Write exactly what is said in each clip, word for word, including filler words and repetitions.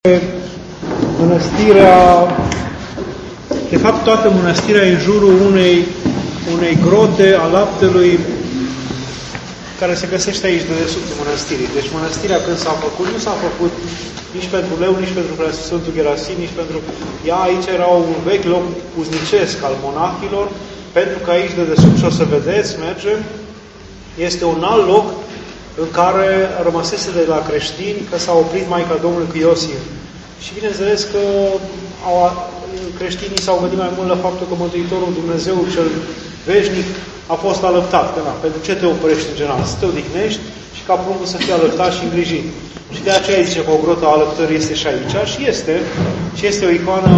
Mănăstirea, de fapt toată mănăstirea e în jurul unei, unei grote a laptelui care se găsește aici de dedesubtul mănăstirii. Deci mănăstirea când s-a făcut, nu s-a făcut nici pentru leu, nici pentru Sfântul Gerasim, nici pentru... Ea aici era un vechi loc puznicesc al monahilor, pentru că aici de dedesubt, și o să vedeți, mergem, este un alt loc în care rămăsese de la creștini că s-a oprit Maica Domnului cu Iosif. Și bineînțeles că au, creștinii s-au gândit mai mult la faptul că Mântuitorul Dumnezeu cel veșnic a fost alăptat. Că, na, pentru ce te oprești în general? Să te odihnești și ca pruncul să fie alăptat și îngrijit. Și de aceea zice că o grotă a alăptării este și aici. Și este. Și este o icoană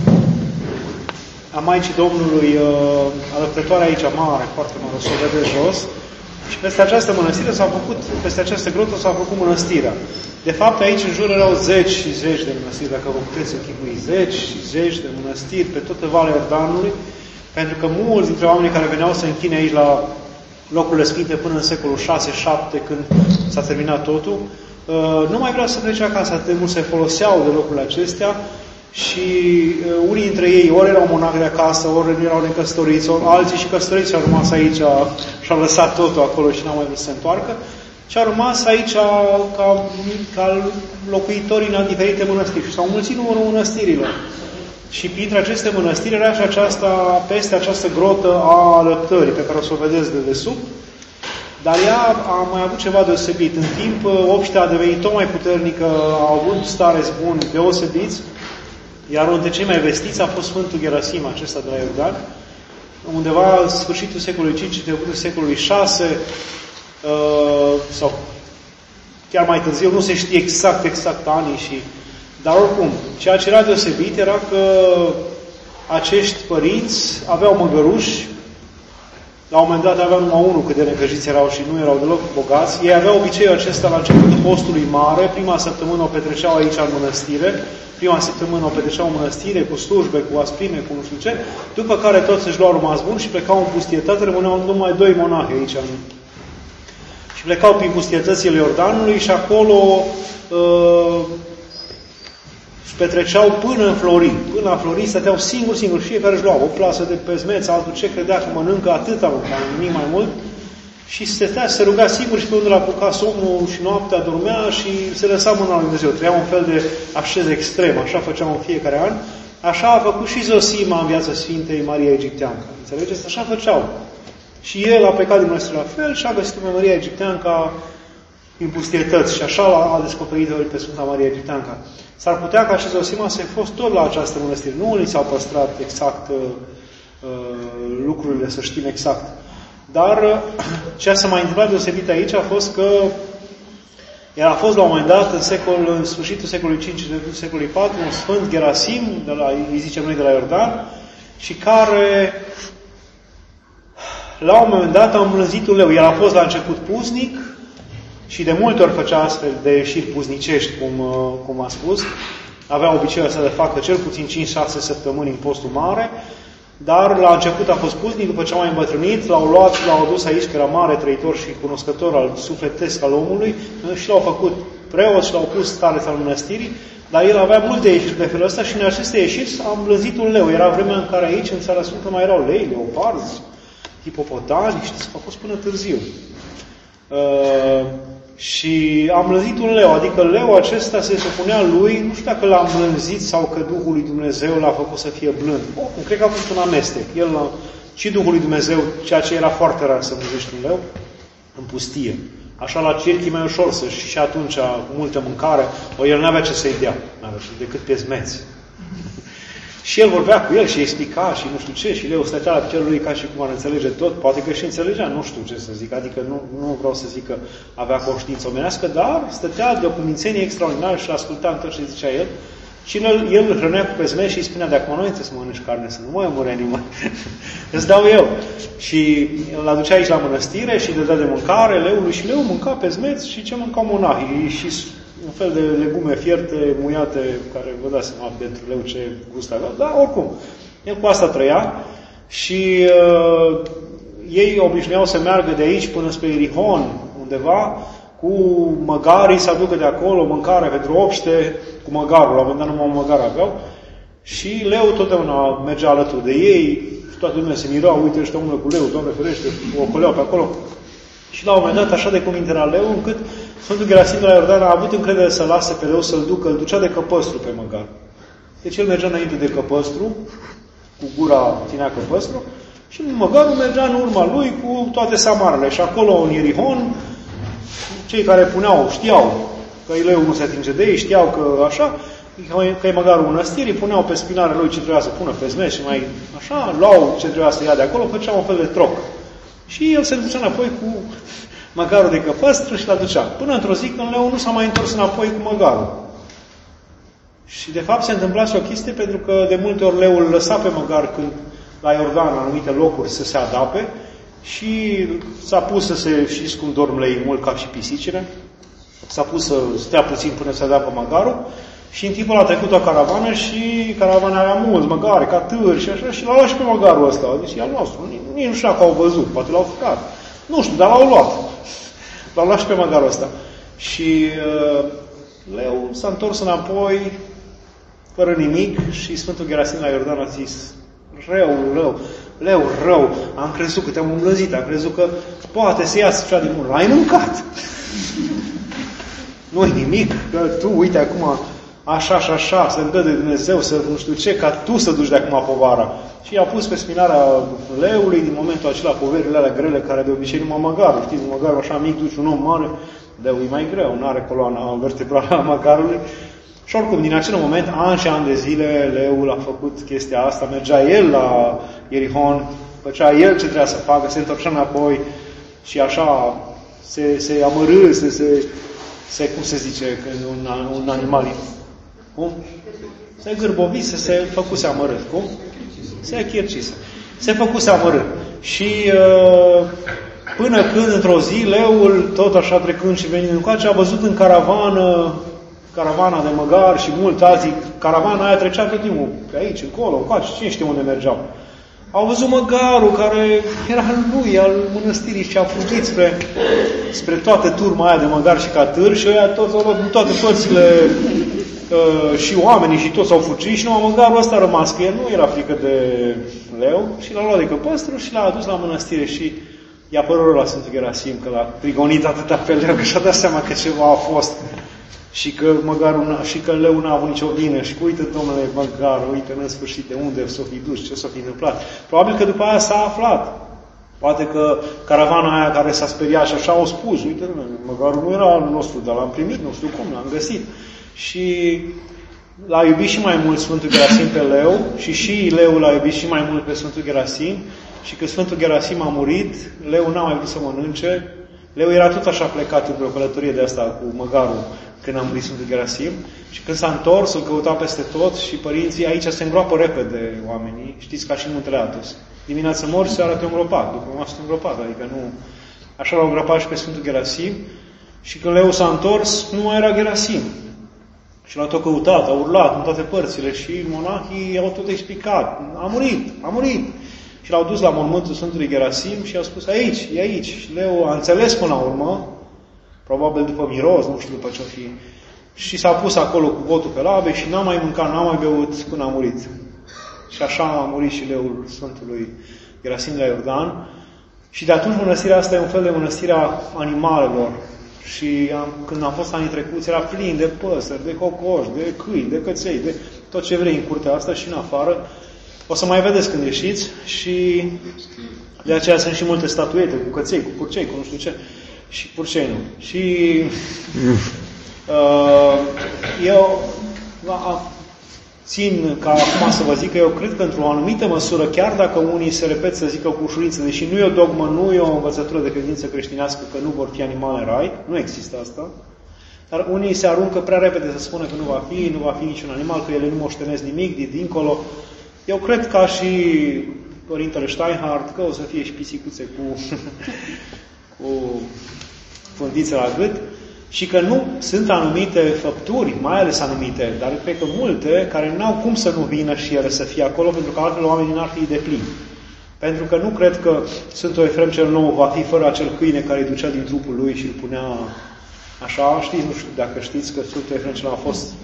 a Maicii Domnului alăptătoare aici mare, foarte mare, o să o vedeți jos. Și peste această mănăstire s-a făcut, peste această grotă s-a făcut mănăstirea. De fapt, aici în jur erau zeci și zeci de mănăstiri, dacă vă puteți închipui, zeci și zeci de mănăstiri pe toată Valea Iordanului, pentru că mulți dintre oamenii care veneau să închine aici la locurile sfinte până în secolul șase șapte, când s-a terminat totul, nu mai vreau să plece acasă, atât de mult se foloseau de locurile acestea și unii dintre ei ori erau monahi de acasă, ori nu erau necăsătoriți, ori alții și căsătoriți au rămas aici și au lăsat totul acolo și n-au mai vrut să se întoarcă. Și au rămas aici ca, ca locuitori în diferite mănăstiri. Și s-au mulțit numărul mănăstirilor. Și printre aceste mănăstiri era și aceasta, peste această grotă a alăptării, pe care o să o vedeți de desubt. Dar ea a mai avut ceva deosebit. În timp, obștea a devenit tot mai puternică, au avut stareți buni deosebiți, iar unul dintre cei mai vestiți a fost Sfântul Gerasim, acesta de la Iordan. Undeva în sfârșitul secolului cinci, începutul secolului șase, Uh, sau chiar mai târziu, nu se știe exact, exact anii și... Dar oricum, ceea ce era deosebit era că acești părinți aveau măgăruși, la un moment dat aveau numai unul cât de necăjiți erau și nu erau deloc bogați. Ei aveau obiceiul acesta la începutul postului mare, prima săptămână o petreceau aici în mănăstire, prima săptămână o petreceau în mănăstire, cu slujbe, cu asprime, cu nu știu ce, după care toți își luau rămas bun și plecau în pustietate, rămâneau numai doi monahi aici în plecau prin pustietățile Iordanului și acolo uh, își petreceau până în Florin. Până la Florin stăteau singur, singur. Fiecare își lua o plasă de pezmeț, altul ce credea că mănâncă, atâta mânca, nimic mai mult. Și stătea, se ruga singur și pe unde l-a apucat somnul și noaptea dormea și se lăsa mâna lui Dumnezeu. Trăia un fel de asceză extrem, așa făceau în fiecare an. Așa a făcut și Zosima în viața Sfintei Maria Egipteancă. Înțelegeți? Așa făceau. Și el a plecat din Mănăstirea la fel și a găsit pe Maria Egipteanca în pustietăți. Și așa a descoperit pe Sfânta Maria Egipteanca. S-ar putea ca și Zosima să fi fost tot la această mănăstire. Nu li s-au păstrat exact uh, lucrurile, să știm exact. Dar uh, ce s-a mai întâmplat deosebit aici a fost că el a fost la un moment dat, în, secol, în sfârșitul secolului cinci, în secolului patru, un Sfânt Gerasim, de la, îi zicem noi de la Iordan, și care... La un moment dat a îmblânzit un leu. El a fost la început puznic și de multe ori făcea astfel de ieșiri puznicești, cum, cum a spus. Avea obiceiul să le facă cel puțin cinci șase săptămâni în postul mare, dar la început a fost puznic, după ce a mai îmbătrânit, l-au luat și l-au adus aici, că era mare trăitor și cunoscător al sufletesc al omului, și l-au făcut preot și l-au pus stareț al mănăstirii, dar el avea multe ieșiri de felul ăsta și în aceste ieșiri a îmblânzit un leu. Era vremea în care aici, în Țara Sfântă, mai erau lei, leoparzi, hipopotami, știți că a fost până târziu. Uh, și a îmblânzit un leu, adică leu acesta se supunea lui, nu știu dacă l-a îmblânzit sau că Duhul lui Dumnezeu l-a făcut să fie blând. Oricum, cred că a fost un amestec. El l-a, și Duhul lui Dumnezeu, ceea ce era foarte rar să îmblânzești un leu, în pustie. Așa la circhi mai ușor să și, și atunci cu multă mâncare, o el n-avea ce să-i dea, n-avea decât pezmeți. Și el vorbea cu el și explica și nu știu ce, și leu stătea la piciorul lui ca și cum ar înțelege tot, poate că și înțelegea, nu știu ce să zic, adică nu, nu vreau să zic că avea conștiință omenească, dar stătea de o cumințenie extraordinară și asculta în tot ce zicea el. Și el, el îl hrănea cu pezmeți și îi spunea, de acum nu trebuie să mănânci carne, să nu mai omori animale. Îți dau eu. Și îl aducea aici la mănăstire și îi dădea de mâncare leului și leul mânca pezmeți și ce mâncau monahii. Și un fel de legume fierte, muiate, care vă dați seama pentru leu ce gust avea. Dar oricum, el cu asta trăia și uh, ei obișnuiau să meargă de aici până spre Irihon, undeva, cu măgarii să aducă de acolo mâncare pentru obște, cu măgarul, la un moment dat numai un măgar aveau, și Leu totdeauna mergea alături de ei, toată lumea se mira, uite ăștia umblă cu Leu, Doamne ferește, o ocoleau pe acolo. Și la un moment dat, așa de cuvinte era Leu, încât Sfântul Gerasim de la Iordan a avut încredere să lase pe Leu să-l ducă, îl ducea de căpăstru pe măgar. Deci el mergea înainte de căpăstru, cu gura ținea căpăstru, și măgarul mergea în urma lui cu toate samarele. Și acolo, în Ierihon, cei care puneau, știau că Leu nu se atinge de ei, știau că așa, că e măgarul mănăstirii, puneau pe spinarea lui ce trebuia să pună pe zmeș și mai așa, luau ce trebuia să ia de acolo, făceau un fel de troc. Și el se ducea înapoi cu măgarul de căpăstră și l-aducea. Până într-o zi când Leu nu s-a mai întors înapoi cu măgarul. Și de fapt se întâmplase o chestie pentru că de multe ori Leu îl lăsa pe măgar când la Iordan, în anumite locuri, să se adape și s-a pus să se, știți cum dorm lei mult ca și pisicile, s-a pus să stea puțin până să adapă măgarul și în timpul a trecut o caravană și caravana avea mulți măgare, ca târi și așa, și l-au luat și pe măgarul ăsta. Deci e al nostru. Nici nu știu dacă au văzut, poate l-au furat. Nu știu, dar l-au luat. L-au luat și pe măgarul ăsta. Și uh, Leu s-a întors înapoi fără nimic și Sfântul Gerasim la Iordan a zis: rău, rău, Leu, rău, am crezut că te-am îmblânzit, am crezut că poate să iasă cea din mână. L-ai mâncat! Nu-i nimic, că tu, uite, acum, așa și așa, să-mi dă de Dumnezeu, să nu știu ce, ca tu să duci de acum povara. Și i-a pus pe spinarea leului, din momentul acela, poverile alea grele, care de obicei numai măgarul, știți, măgarul așa mic, duci un om mare, leul e mai greu, nu are coloana vertebrală a măgarului. Și oricum, din acel moment, ani și ani de zile, Leul a făcut chestia asta, mergea el la Ierihon, făcea el ce trebuia să facă, se întorcea înapoi și așa se, se amărâ, se, se, se, cum se zice, când un, un animal, cum? Se gârbovise, se făcuse amărât, cum? Se achircise. Se făcuse amărât. Și uh, până când, într-o zi, Leul, tot așa trecând și venind încoace, a văzut în caravană caravana de măgari și mulți alții, caravana aia trecea tot timpul pe aici, încolo, încoace, cine știe unde mergeau. Au văzut măgarul care era al lui, al mănăstirii și a fugit spre, spre toată turma aia de măgari și catâri și ăia toți au luat în toate părțile uh, și oamenii și toți au fugit și numai măgarul ăsta a rămas, că el nu era frică de Leu și l-a luat de căpăstru și l-a adus la mănăstire și i-a părut la Sfântul Gerasim că l-a prigonit atâta pe Leu că și-a dat seama că ceva a fost. Și că măgarul, și că Leu n-a avut nicio vină și că uite, domnule măgar, uite în sfârșit de unde s-o fi dus, ce s-o fi întâmplat. Probabil că după aia s-a aflat. Poate că caravana aia care s-a speriat și așa au spus, uite, măgarul nu era al nostru, dar l-am primit, nu știu cum, l-am găsit. Și l-a iubit și mai mult Sfântul Gerasim pe Leu și și Leu l-a iubit și mai mult pe Sfântul Gerasim și că Sfântul Gerasim a murit, Leu n-a mai vrut să mănânce. Leu era tot așa plecat într-o călătorie de asta cu măgarul când a murit Sfântul Gerasim și când s-a întors, îl căuta peste tot și părinții, aici se îngroapă repede oamenii, știți, ca și în Muntele Athos. Dimineața mor, seara te îngropat, după masă te îngropat, adică nu... Așa l-au îngropat și pe Sfântul Gerasim și când Leu s-a întors, nu mai era Gerasim. Și l-au tot căutat, au urlat în toate părțile și monahii au tot explicat. A murit, a murit. Și l-au dus la mormântul Sfântului Gerasim și i-au spus, aici, e aici. Și Leu a înțeles până la urmă, probabil după miros, nu știu după ce-o fi, și s-a pus acolo cu botul pe labe și n-a mai mâncat, n-a mai beut până a murit. Și așa a murit și Leul Sfântului Gerasim la Iordan. Și de atunci mănăstirea asta e un fel de mănăstirea animalelor. Și am, când am fost anii trecuți, era plin de păsări, de cocoși, de câini, de căței, de tot ce vrei în curtea asta și în afară. O să mai vedeți când ieșiți și de aceea sunt și multe statuete cu căței, cu purcei, cu nu știu ce. Și purcei nu. Și uh, eu a, țin ca acum să vă zic că eu cred că într-o anumită măsură, chiar dacă unii se repet să zică cu ușurință, deși nu e o dogmă, nu e o învățătură de credință creștinească că nu vor fi animale în rai, nu există asta, dar unii se aruncă prea repede să spună că nu va fi, nu va fi niciun animal, că ele nu moștenesc nimic de dincolo. Eu cred ca și Părintele Steinhardt că o să fie și pisicuțe cu, cu fundițe la gât și că nu sunt anumite făpturi, mai ales anumite, dar cred că multe, care n-au cum să nu vină și ele să fie acolo, pentru că altfel oamenii n-ar fi deplini. Pentru că nu cred că Sfântul Efrem cel Nou va fi fără acel câine care îi ducea din trupul lui și îl punea așa. Știți, nu știu dacă știți că Sfântul Efrem cel Nou a fost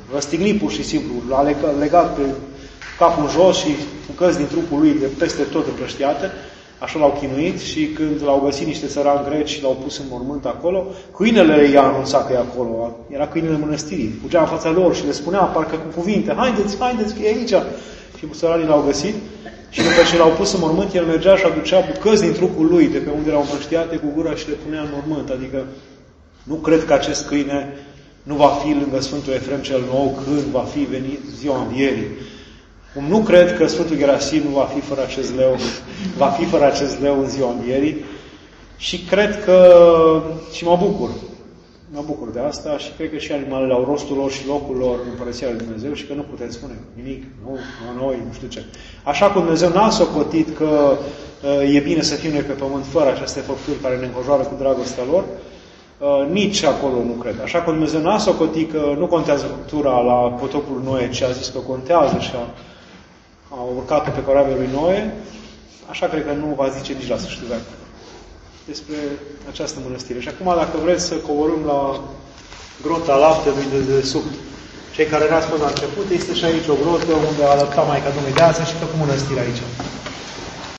răstignit pur și simplu, l-a legat pe capul jos și bucăți din trupul lui de peste tot împrăștiate, așa l-au chinuit și când l-au găsit niște țărani greci și l-au pus în mormânt acolo, câinele i-a anunțat că e acolo, era câinele mănăstirii, fugea în fața lor și le spunea, parcă cu cuvinte, haideți, haideți, că e aici. Și țăranii l-au găsit și după ce l-au pus în mormânt, el mergea și aducea bucăți din trupul lui, de pe unde erau împrăștiate cu gura și le punea în mormânt. Adică nu cred că acest câine nu va fi lângă Sfântul Efrem cel Nou când va fi venit ziua învierii. Cum nu cred că Sfântul Gerasim nu va fi fără acest leu, va fi fără acest leu în ziua învierii. Și cred că, și mă bucur, mă bucur de asta și cred că și animalele au rostul lor și locul lor în Împărăția lui Dumnezeu și că nu putem spune nimic, nu, nu noi, nu știu ce. Așa cum Dumnezeu n-a socotit că e bine să fim noi pe pământ fără aceste făpturi care ne înconjoară cu dragostea lor, nici acolo nu cred. Așa cum Dumnezeu n-a socotit că nu contează făptura la potopul Noe, ci a zis că contează și a, a urcat-o pe corabia lui Noe, așa cred că nu va zice nici la sfârșitul veacului despre această mănăstire. Și acum, dacă vreți să coborâm la grota laptelui de dedesubt, cei care n-ați fost la început, este și aici o grotă unde a alăptat Maica Domnului de azi și făcut mănăstire aici.